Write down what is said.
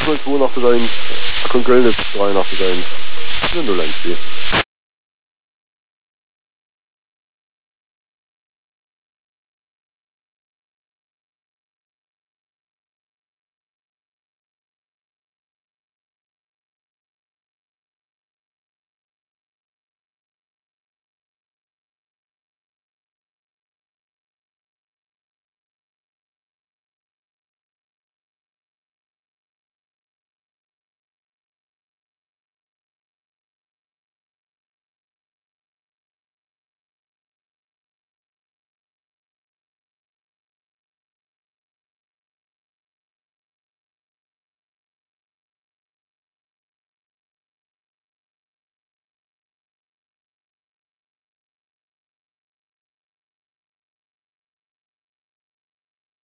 chuin tú nach a chun gréine dáin nach a no lentí.